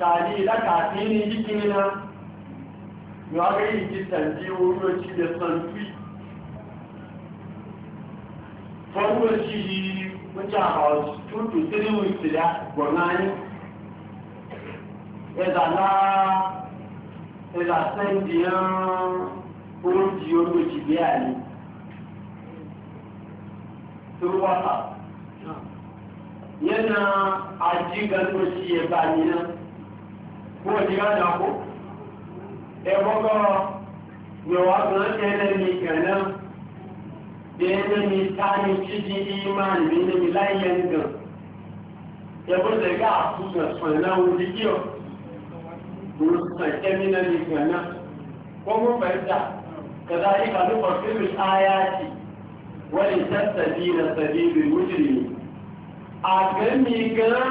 tani da kafini jikina ya ga yi kitan jiwo yoci da sanfi fọwọ́ sí wọ́n about 2 to 3 weeks ìdá gbọ̀nání ẹ̀dà sẹ́ndì oúnjẹ olóòjì bí àní tó wáta yẹ́nà ajíganú sí ẹ̀bá nínú kó jígánà kó ẹgbọ́gọ́ yọ̀wá gan tẹ́lẹ̀ ní gànà bene mi tani ciji imani bene mi layen gan yabo da ga su ga sana wuri kiyo duru san kemina ni gana ko mun fahimta kadalika nu fasilu ayati wa in tasbila sabilul mujrimin a gani gan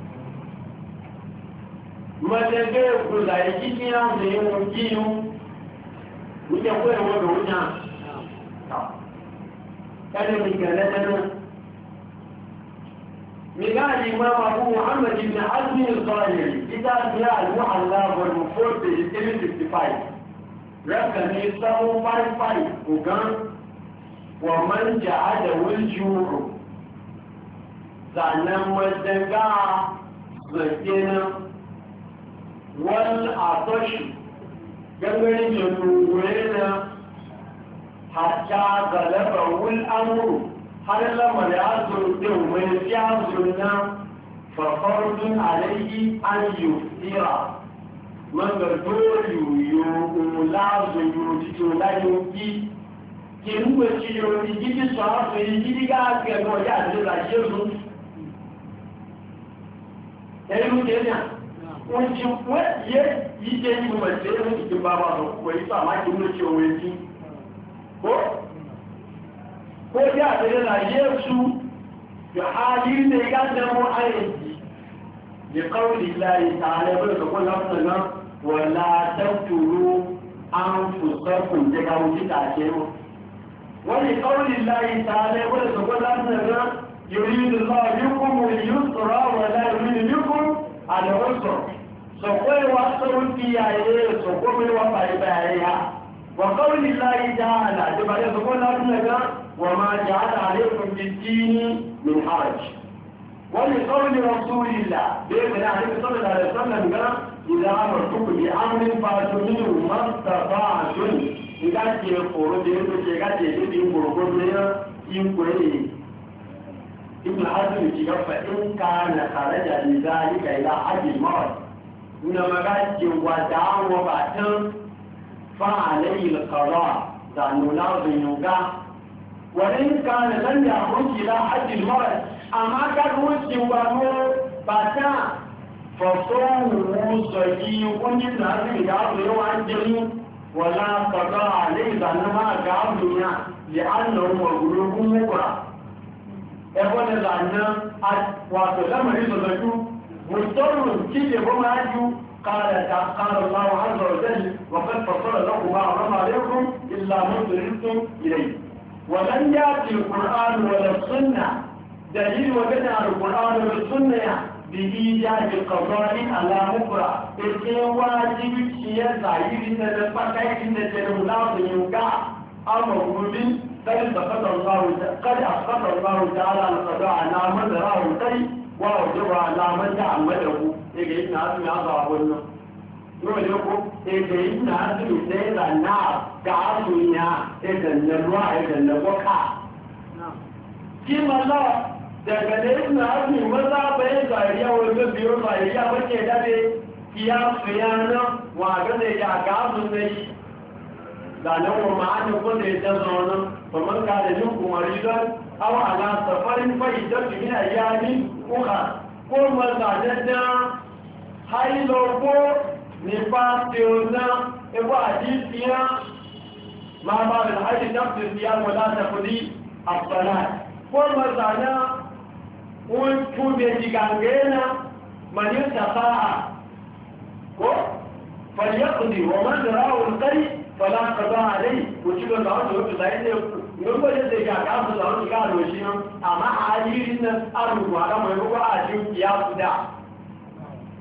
madage ku da yi kiyan da yin kiyo ni ya koyi wa da wuta كان من كلامنا مقال الإمام أبو محمد بن حزم الظاهري كتاب يا المحلى والمفروض بالكلمة 65 رقم 755 وكان ومن جعله الجوع زعنا والدقاء زكينا والعطش جنبنا جنوبنا حتى غلبه الأمر هل لما يعزل يوم يعزلنا ففرض عليه أن يفتر من دور يولازل لا يمكي كم وشيء يجي صار يجي كذا كذا يعزل يجوز أيوة كذا وشوف يجي ممثل يجي بابا ويسمع ما يقول شيء ويجي ko ya da yana yesu da hali ne ya zama aiki da kauli layi ta'ala bai da kullu sunna wala taqtulu anfusakum daga wuce ta ce mu wani kauli layi ta'ala bai da kullu sunna yuridu Allah bikum al-yusra wa la yuridu bikum al-usra so kai wa sauki yayi so ko mai wa bai ya وقول الله تعالى تبقى يقول لك وما جعل عليكم في الدين من حرج ولقول رسول الله بإذن عليه صلى الله عليه وسلم قال إذا أمرتكم بأمر فأتوا منه ما استطعتم إذا تقولوا بإذن ابن حزم يقول فإن كان خرج لذلك إلى حج المرض إنما قال ودعا وبعثا فعليه القضاء لأنه لازم يوقع وإن كان لم يخرج إلى حد المرض أما كان وجه وامر باتا فصومه صحيح وجد لازم يقابله عن جميع ولا قضاء عليه لأنما قابلنا لأنه مغلوب مقرأ يقول لأنه وأسلم رزقه مضطر كيف يقوم عنه قال الله عز وجل وقد فصل لكم ما حرم عليكم إلا ما اضطررتم إليه ولم يأتي القرآن ولا السنة دليل وجدنا القرآن والسنة بإيجاد قضاء على مقرأ إذن واجب شيء زعيد تدفقه إن تلملاظ يوقع أمر بل قد أسقط الله تعالى القضاء على من راه القري ووجب على من تعمده ege yi na azumi azụ abụọ yóò lè kó ege yi na azumi sẹ́yìnlá náà ga azumi ya ege nnẹ̀lúwà ege nnẹ̀wọ́ká kí ma lọ dẹ̀gẹ̀dẹ̀ yi na azumi mọ́sá bẹ́ẹ̀ zàríyá wọ́n gbé bí ó zàríyá wọ́n kẹ́ dáde kí ya fìyà náà wọ́n àgbẹ̀dẹ̀ ya ga azumi yi zanen wọn máa ní kó lè jẹ́ zọ́nà tọ́mọ́ ká lè ní kùmọ̀rí lọ́n àwọn àlà safarin fàyí jẹ́ fìyà yá ní kúkà kó mọ́ zàdẹ́dẹ́ hailoko nípa tí ó ná ẹgbọ́ àdífíà máa bá rẹ̀ haiti náà tí a mọ̀ látàkùnrí àpàlá fún mazana wọ́n tún bẹ jigangena mani tafa'a ko falyaqdi wa man ra'u al-qari fala qada alayhi ko ci ga wato wato sai ne ko ko da ga ka su da wani ga do shi amma a hadirin nan an ruwa ga mai ko a ji ya su da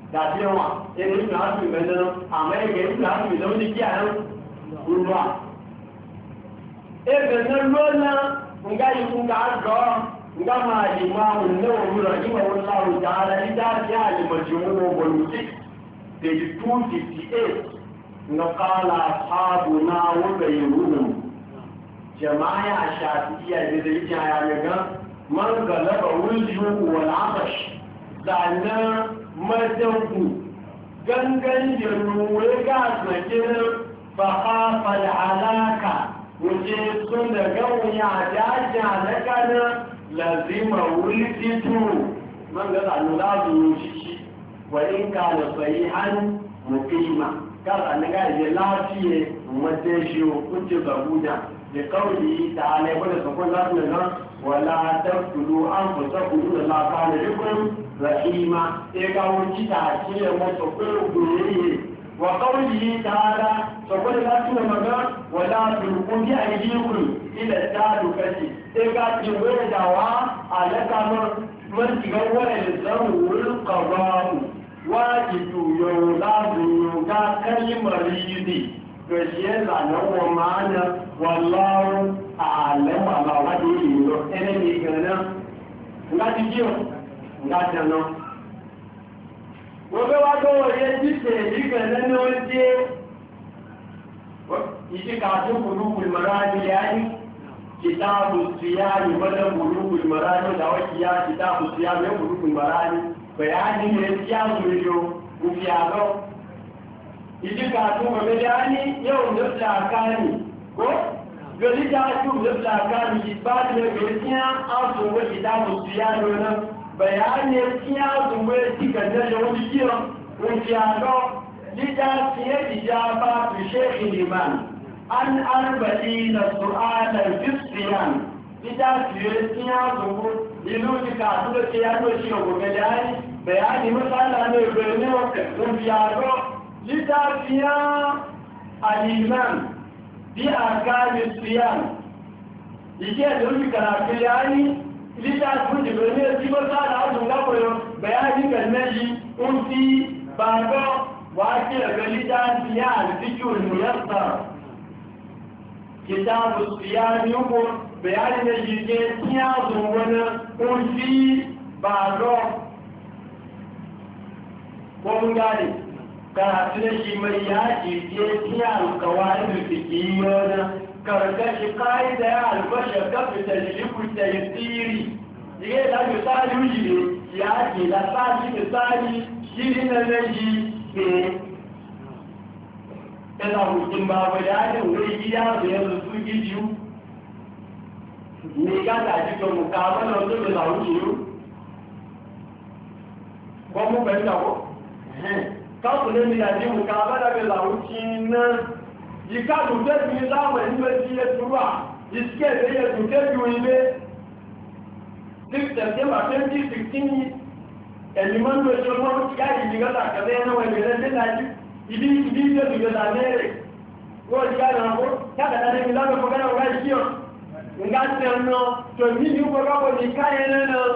dàbí wọn ẹni ìlú àti ìgbẹ́lẹ́ àmọ́ ẹgbẹ́ ìlú àti ìlú ní kí àrùn ìlú à. ẹgbẹ̀rún lọ́nà nga ikú nga gọ́ nga máa yìí máa wùn ní òwúrọ̀ nígbà wọn láwùn dára ní dáàbí àlèmọ̀jì owó wọlùdí page 258 nga kala ashabu na wanda yi ruru jama'a shafi'iyya da zai ji ya ga man galaba wulju wal atash sannan madanku gangan da ruwa ga sakin fa khafa al alaka wuce sun da gauya jaja na kana lazima wuljitu man ga anulazu shi wa in kana sahihan muqima kada na ga je lafiye wadda shi kunce babuda da kauli ta alai wanda sakon zasu nan wala taqtulu anfusakum la kana bikum rahima e ga wuci ta ce wato ko gure wa qawlihi ta'ala sakon zasu nan maga wala tulqu bi aydikum ila tadukati e ga ji wadawa alaka man diga wala zamu qada'u wajibu yau lazim ga kalmar yidi to shi yana nan wa ma'ana wallahu a'lam ala wadi yo ene ni gana ngati jiyo ngati no wo be wa do ye dite diga nan no je yi ka to bulugul marani yani kitabu siyani wala bulugul marani da wakiya kitabu siyani bulugul marani bayani ne ya zuriyo kufiyago idi ka tu ga bayani yau da tsakani ko gari da tu da tsakani ki ba da gaskiya azu wa kitabu siyano nan bayani ya zuwa tika da wani kiro kufiyago lida siya ijaba fi shaykh liman an arba'ina su'alan fi siyan lida siya zuwa ilu tika tu da siyano shi ko bayani masala ne birnin rufiyago littafiya aliman bi a kami siyan ike da rufi karatu yayi littafin da birnin ji masala azun gabayo bayani gannaji unfi bago wake daga littafiya alfikiyar muyassar kitabu siyan yugo bayani da jike tiya zuwa unfi bago ko mun gane karatu da shi mai yaji ke tiya alkawari da fikiyo na karkashi ƙa'ida ya albasha kafin da jiliku ta yi tsiri yake da misali ujire ya ke da sati misali shiri na naji ke yana hukun babu da ake wuri gida da yanzu su gijiyu ne ga da jikin mukamman wasu da zaunci ko mu bayyana ko káàkùnlé ní àjíhùn ká abẹ́dàbẹ̀ làwúkí iná ìkáàkù tẹ́bí ní láwọn ẹ̀lúwẹ́ tí yẹ túrà ìsìkẹ́ yẹ tó tẹ́bí ilé 6 September 2016 ẹ̀lúmọ́nù ẹ̀ṣọ́ mọ́rún tí káàkì ìjìgọ́ta kẹfẹ́ ẹ̀nàwọ̀ ẹ̀gbẹ̀rẹ̀ tẹ́lájú ibi ìjọba mẹ́rẹ̀ wọ́n ti káàkì ọ̀pọ̀ káàkàtà ní ìlànà fọ́gánà ọ̀gá ìṣíọ̀ ǹgá tẹ̀ ọ̀nà tó ní ní ọgbọ̀gbọ̀ ní káyẹ̀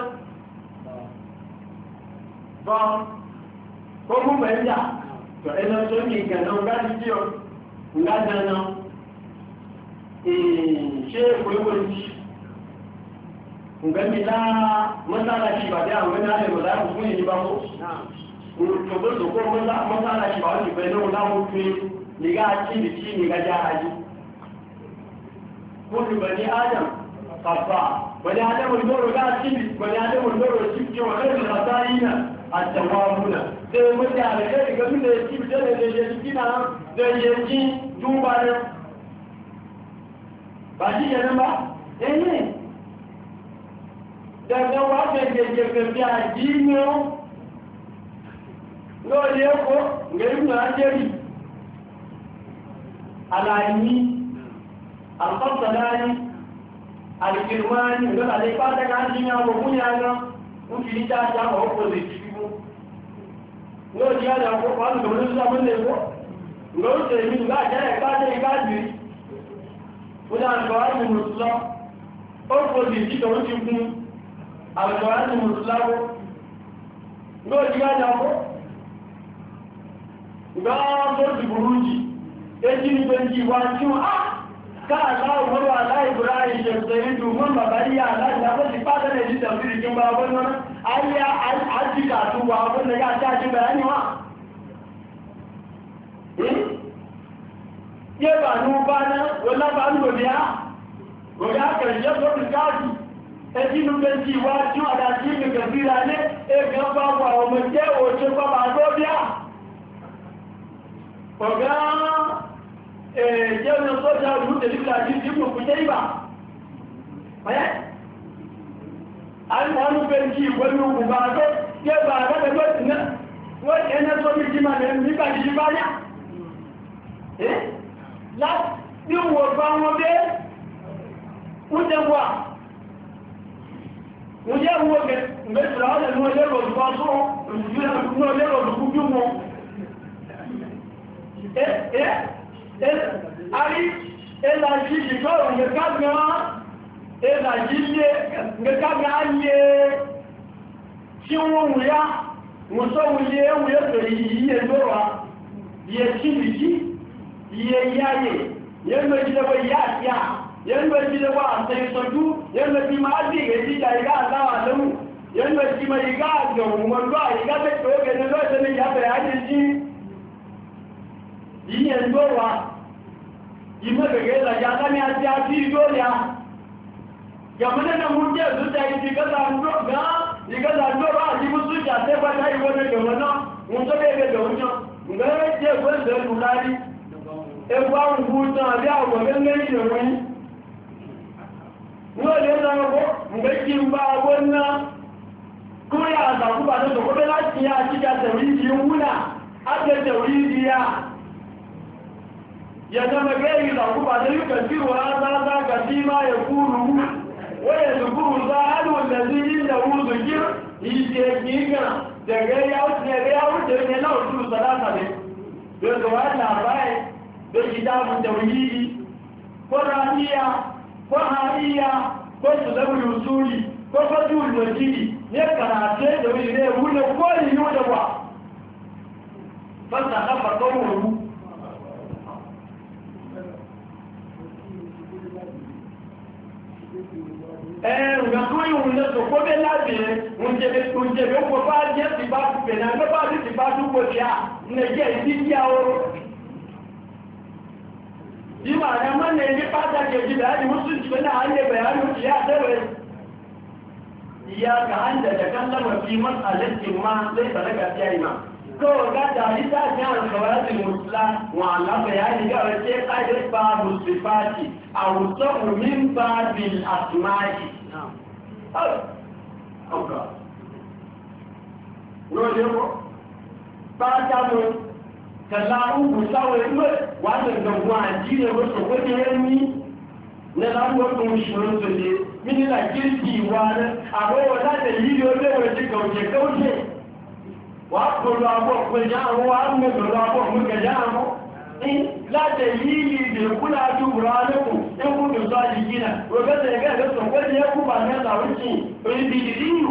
náà ko mun bayyana to ina so ni ga nan ga diyo nga dana she ko wani nga mi la masala shi ba da wani ne wala ku ni ba ko to ba so ko masala shi ba ni bai no la mu ki ni ga ci ni ga jaraji ko ni bani adam kafa bani adam mun ga ci bani adam mun ci ko ne da tsayina التوابون sai mutane da daga su da ya ci fita da ya ci na da ya ci duba ne ba shi yana ba ne daga wata da ke gafi a jiniyo lori ko ga yi na jeri alayini alfafsalani alkirmani ga alaifa ta ga jiniya ko kunya ga kuki ta ta ba opposite yóò di àjà ọkọ̀ pàánù tó ní ṣúgbà mọ́lẹ̀ ẹ̀kọ́ lórí tẹ̀lé ìlú láàjẹ́ ẹ̀kájẹ́ ìkájì ó dá àṣọ́wájú mùsùlọ́ ó fòdì tí tó ti kún àṣọ́wájú mùsùlọ́wọ́ lórí di àjà ọkọ̀ ga so di buruji e ji ni benji wa ju ka Allah wa ala Ibrahim sai du mun babari Allah da ba shi fada ne ji tafsiri kin ba wannan ayya al-ajika tu wa wannan ya ta ji bayani wa ye ba nu ba na wala ba nu biya ko ya ka je so di kaji e ji nu benji wa ju ada ji ni gabira ne e ga ba wa o mo je o che ba ba do biya ko ga jẹ́ ọ̀nà sọ́jà olùtẹ̀lẹ́gbẹ̀lá jí tí kò kújẹ́ ìbà ọ̀yẹ́ àwọn olùgbẹ̀ jí ìwọ̀lú ògùnbà tó jẹ́ bà àgbẹ́gbẹ́ ìsinẹ́ wọ́n ẹ̀nẹ́ tó ní jíma lẹ́ nígbà jí bá yá láti wọ̀ bá wọn bẹ́ oúnjẹ wà wọ́n jẹ́ wọ́n gẹ̀ẹ́sìlá ọ̀lẹ̀ ní ọlẹ́rọ̀ òdùkọ́ ari elaji jikoro ngekaga elaji ye ngekaga ye tí wọ́n wùyá wọ́n tó wùyé wùyé pẹ̀lú iye lọ́wà iye kíbìkí iye yáyè yẹn lọ jílẹ̀wọ̀ ìyá àtíyà yẹn lọ jílẹ̀wọ̀ àṣẹ ìṣọ́jú yẹn lọ jí máa dì rẹ̀ jíjà ìgá àdáwà lẹ́wù yẹn lọ jí máa ìgá àgbẹ̀wò mọ̀lú àìgá tẹ́kẹ̀ ó gẹ̀ẹ́ lọ́ẹ̀ṣẹ́ ní ìyàbẹ̀ àjíjí iye lọ́wà ìmọ̀gẹ̀gẹ̀ ìlàjà lámí àti àti ìdóòlìá gàmọ́nà náà mú jẹ́ ìdúta ìgẹ́ta lọ́rọ̀ àti mùsùn ìjàtẹ́gbàtà ìwọ́n gẹ̀mọ́nà mú tó bẹ́ẹ̀ gẹ̀mọ́nà ǹgẹ́rẹ́ jẹ́ ìwọ́n ìlúlárí ẹgbà òǹgbù tán àbí àwọn gẹ́gẹ́ ìrìn ní ó lè lọ́rọ̀ ǹgẹ́ kí ń bá agbó ńlá kúrò àtàkùbà tó tọ̀kọ́bẹ́ láti yá àtíjà tẹ̀wrí ìdí wúnà á jẹ́ tẹ̀wrí ìdí yá يتمكن العقوبة يكثر هذا كثيرا يكون ويذكر الظاهر والذي عنده ذكر يجيك تغير تغير وصول ثلاثة بسؤال الأربعة بكتاب التوحيد قرآنية قرآنية وسلم الوصول وفتو المسجد يكنا سيد ويليه ونقول يودوا فاستخف قومه ìgbàtúwé ìwọ̀n lẹ́sọ̀ kó bẹ́ lábẹ̀ẹ́ oúnjẹ ó bá jẹ́ ti bá púpẹ̀ náà lọ́pàá sí ti bá túnpọ̀ tí a nẹ̀jẹ́ ìdí tí a oró ìmọ̀ àyàmọ́ ní ẹni pàtàkì ìjìdá ní mùsùn ti fẹ́nà àyẹ̀bẹ̀ àyẹ̀bẹ̀ tí a tẹ́wẹ̀ ìyá ka an da da kan lama fi mas'alatin ma zai sadaka ta yi ma kawai ga da ita ta alkawarin musula wa Allah bayani ga wace kaidar babu sifati a wusa min babil asma'i ọ̀gá lóòdé wọ́n bá jábọ̀ tẹ̀lá ọgbù sáwọ̀ ẹgbẹ́ wà lẹ́gbẹ̀gbọ́n àjíyẹ̀ wọ́n sọ̀kọ́ ní ẹni lẹ́láwọ́ tó ń ṣe oúnjẹ lé mínílà kíríkì ìwà rẹ̀ àwọ́wọ́ láti yìí olówó ti kọ̀ọ̀kẹ́ kọ́ọ̀kẹ́ wà pọ̀lọ̀ àbọ̀ pẹ̀já àwọn wà mẹ́gbẹ̀rọ àbọ̀ mẹ́gbẹ̀já àwọn láti yìí ìdèkúlá àjúgbùrọ̀ alẹ́kùn ẹkùn tó sọ àjíjìnà rọ̀gẹ́sẹ̀ ẹgbẹ́ sọ̀kọ́ ní ẹkùn bà mẹ́ta oríṣì oríbi ìdíyù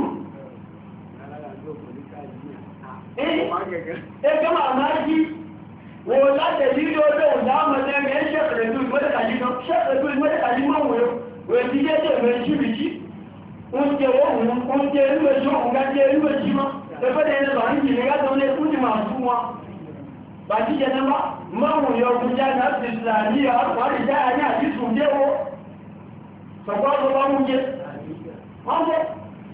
ẹgbẹ́ máa máa jí wọ́n láti yìí ọjọ́ ìdámọ̀tẹ́ ẹgbẹ́ ṣẹ́fẹ̀rẹ̀dú ìgbẹ́dẹ̀kàjí mọ́wọ́ wọ́n ti jẹ́ jẹ́ mẹ́ṣíbìjí oúnjẹ ohun oúnjẹ ẹlúwẹ̀ṣí ohun gájẹ́ ẹlúwẹ̀ṣí mọ́ ẹgbẹ́dẹ̀ ẹni bàá ń jì ní gájọ́ ní ẹkùn ní máa fún wọn bàjí jẹ́ náà máwùn yọ ọkùn já náà ti ìsìlàní àwárí já ayé àti ìsùn jẹ́ wo sọ̀pọ̀ ọ̀pọ̀ bá mú jẹ́ wọ́n jẹ́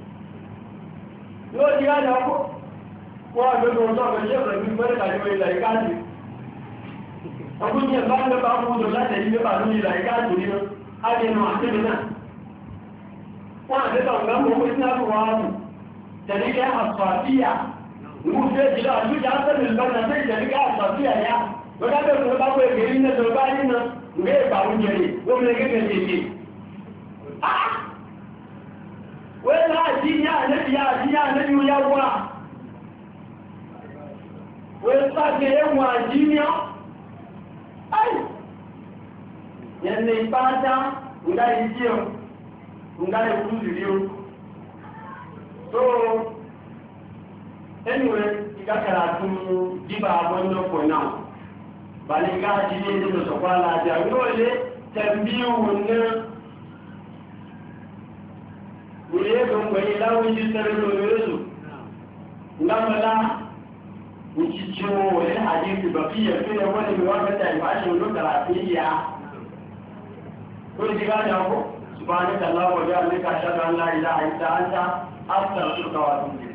yóò di rájà ọkọ̀ wọ́n àgbẹ̀gbẹ̀ ọjọ́ ọ̀gbẹ̀ṣẹ́ ọ̀rẹ̀ bí mẹ́rẹ̀kàjọ́ ilẹ̀ ìkáàdì ọdún yẹn bá ń lọ́pàá fún ọdún láti ẹ̀yí mẹ́bàá lórí ilẹ̀ ìkáàdì nínú àdínú àtẹ́lẹ̀ náà wọ́n àtẹ́ta ọ̀gá mọ̀ ó sí àpò wàhálù tẹ̀lẹ́gẹ́ àṣàfíà mú fẹ́ jìlọ àjújà sẹ́lẹ̀ ìbẹ̀rẹ̀ sí tẹ̀lẹ́gẹ́ àṣàfíà yá lọ́dábẹ̀ tó bá pẹ́ gẹ̀rí ní ẹ̀sọ̀ bá nínú ìgbé ìgbà oúnjẹ rẹ̀ ó mẹ́ gẹ́gẹ́ tètè wọ́n láti ní ànẹ́bí yá wà wọ́n sáàkẹ́ ẹwọ̀n àjíníọ́ yẹn ní ìpáátá ǹgá ìdí ọ̀ ǹgá ìkúrú rí o so anyway ka karatu diba wannan ko nan bale ga ji ne da so kwala da dole tambiyu wannan ne don bai lawo ji sarro yesu ngamala wuci ciwo wani hadisi bakiya sai da wani mai wata da ba shi wannan karatu ya ko ji ga da ko subhanaka allahumma wa bihamdika ashhadu an la ilaha illa anta astaghfiruka wa atubu